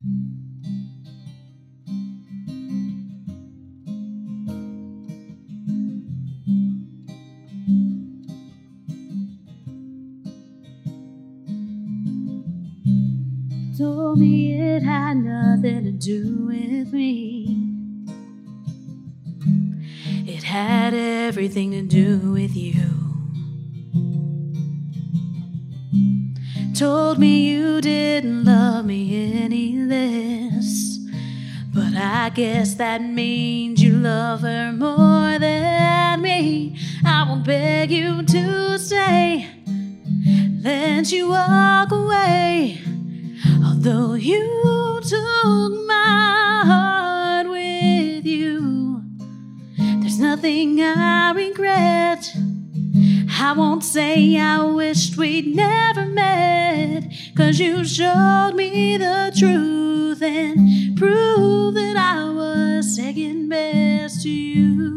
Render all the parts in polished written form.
Told me it had nothing to do with me. It had everything to do with you. Told me you didn't love me any less, but I guess that means you love her more than me. I won't beg you to stay, let you walk away. Although you took my heart with you, there's nothing I regret. I won't say I wished we'd never met, 'cause you showed me the truth and proved that I was second best to you.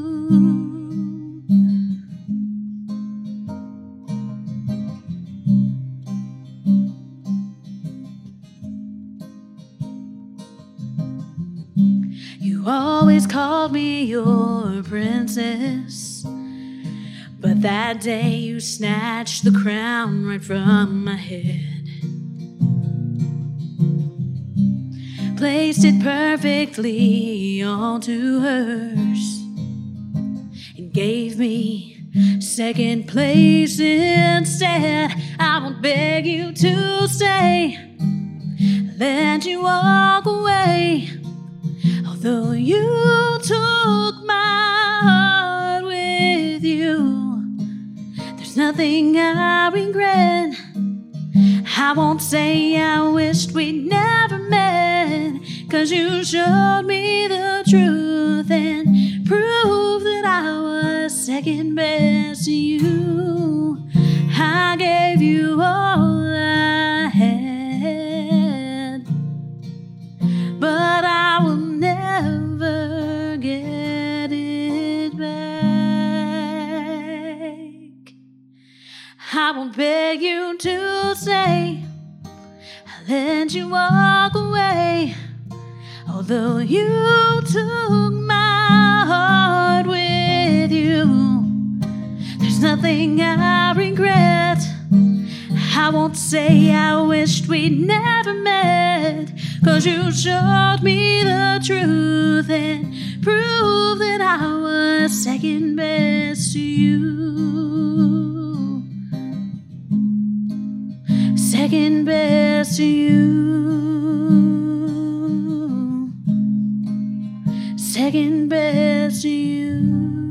You always called me your princess, but that day you snatched the crown right from my head, placed it perfectly onto hers, and gave me second place instead. I won't beg you to stay, let you walk away. Although you took my heart with you, there's nothing I regret. I won't say I wished we'd never met, 'cause you showed me the truth and proved that I was second best to you. I gave you all I had, but I will never get it back. I won't beg you to stay, I'll let you walk away. Although you took my heart with you, there's nothing I regret. I won't say I wished we'd never met, 'cause you showed me the truth and proved that I was second best to you. Second best to you. Second best to you.